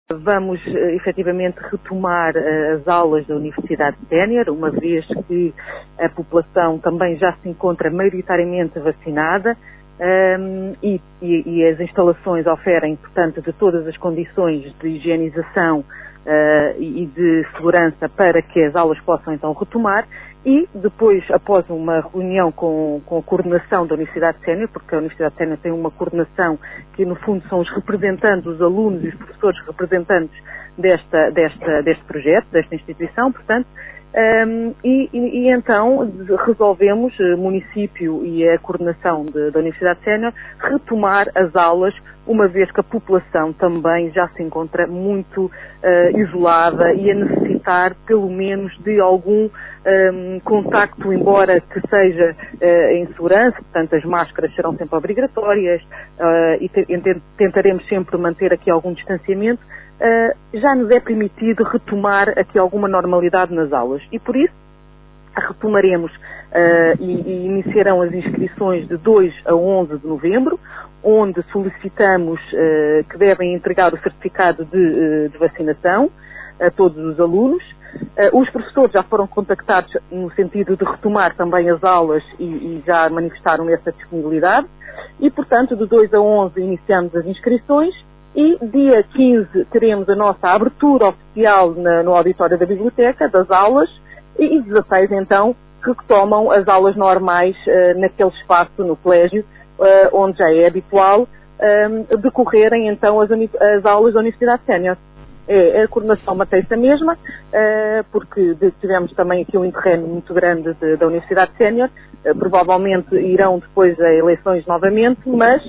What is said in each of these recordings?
Vamos efetivamente retomar as aulas da Universidade Sénior, uma vez que a população também já se encontra maioritariamente vacinada e as instalações oferem, portanto, de todas as condições de higienização e de segurança para que as aulas possam então retomar. E depois, após uma reunião com a coordenação da Universidade Sénior, porque a Universidade Sénior tem uma coordenação que no fundo são os representantes, os alunos e os professores representantes deste projeto, desta instituição, portanto, e então resolvemos, município e a coordenação da Universidade Sénior, retomar as aulas, uma vez que a população também já se encontra muito isolada e a necessitar pelo menos de algum contacto, embora que seja em segurança, portanto as máscaras serão sempre obrigatórias e tentaremos sempre manter aqui algum distanciamento. Já nos é permitido retomar aqui alguma normalidade nas aulas e por isso retomaremos e iniciarão as inscrições de 2 a 11 de novembro, onde solicitamos que devem entregar o certificado de vacinação a todos os alunos. Os professores já foram contactados no sentido de retomar também as aulas e já manifestaram essa disponibilidade e, portanto, de 2 a 11 iniciamos as inscrições. E dia 15 teremos a nossa abertura oficial no auditório da biblioteca, das aulas, e 16 então retomam as aulas normais naquele espaço no colégio, onde já é habitual decorrerem então as aulas da Universidade Sénior. A coordenação mantém-se a mesma, porque tivemos também aqui um interregno muito grande da Universidade Sénior, provavelmente irão depois a eleições novamente, mas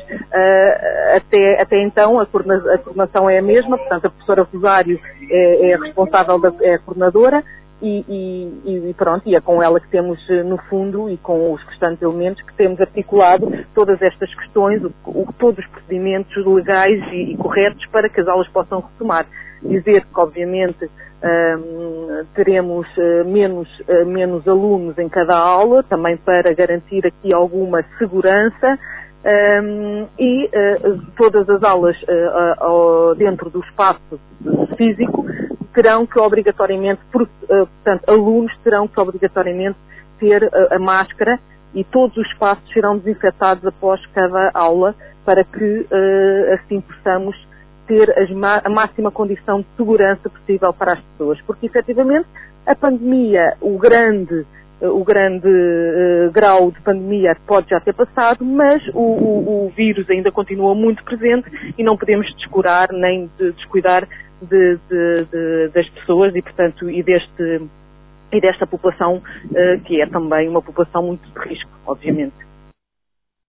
até então a coordenação é a mesma, portanto a professora Rosário é a responsável, é a coordenadora, e pronto, e é com ela que temos no fundo e com os restantes elementos que temos articulado todas estas questões, todos os procedimentos legais e corretos para que as aulas possam retomar. Dizer que obviamente teremos menos alunos em cada aula, também para garantir aqui alguma segurança e todas as aulas dentro do espaço físico terão que obrigatoriamente, portanto, alunos terão que obrigatoriamente ter a máscara e todos os espaços serão desinfetados após cada aula para que assim possamos ter a máxima condição de segurança possível para as pessoas, porque efetivamente a pandemia, o grande grau de pandemia pode já ter passado, mas o vírus ainda continua muito presente e não podemos descurar nem descuidar das pessoas e, portanto, e desta população que é também uma população muito de risco, obviamente.